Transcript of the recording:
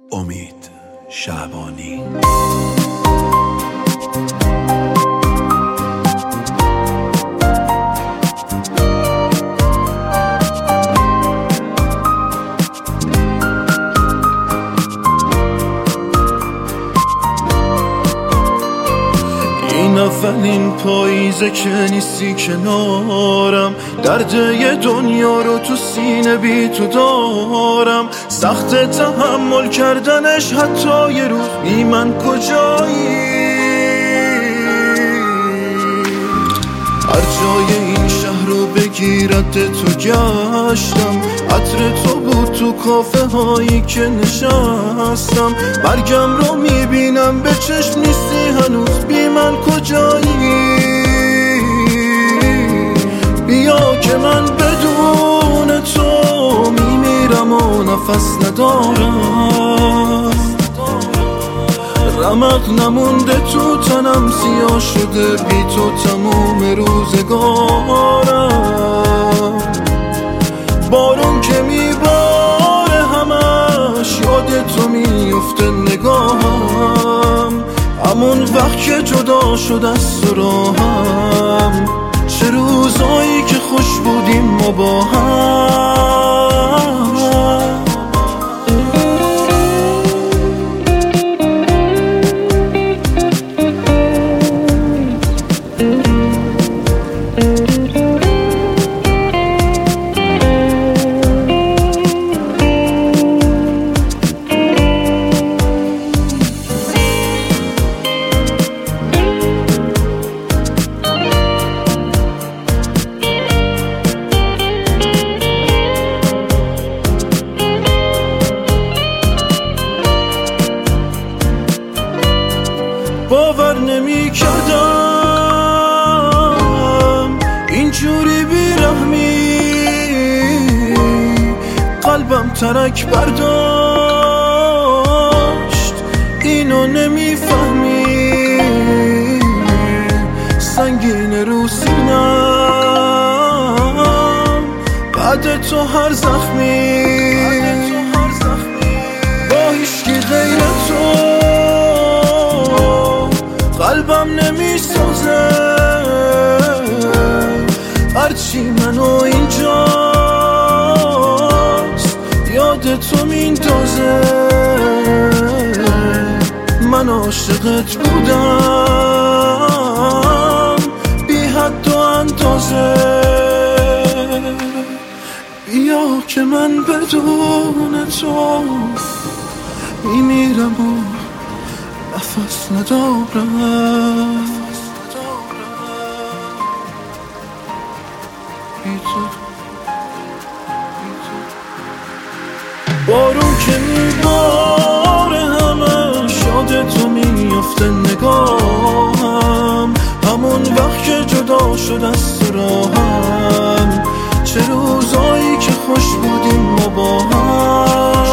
امید شعبانی. اولین پاییزه که نیستی کنارم، درد یه دنیا رو تو سینه بی تو دارم، سخت تحمل کردنش حتی یه روز بی من کجایی. هر جای این شهر رو بگیرد تو گشتم، عطر تو بود تو کافه هایی که نشستم، مرگم رو میبینم به چشم نیستی هنوز بی من کجایی. بیا که من بدون تو میمیرم و نفس ندارم، رمق نمونده تو تنم، سیاه شده بی تو تموم روزگارم. بارون که میباره همش یاد تو میفته نگاهم، همون وقت که جدا شد از سراهم، چه روزایی که خوش بودیم ما با هم. باور نمی کردم اینجوری بیرحمی، قلبم ترک برداشت اینو نمیفهمی، سنگین رو سینم بعد تو هر زخمی، با هیچکی غیر تو قلبم نمیسازه، هرچی منو اینجاست یاد تو میندازه. من عاشقت بودم بی حد و اندازه، بیا که من بدون تو میمیرم و نفس ندارم. بارون که میباره همه شاد تو میفته نگاهم، همون وقت که جدا شد از سراهم، چه روزایی که خوش بودیم ما با هم.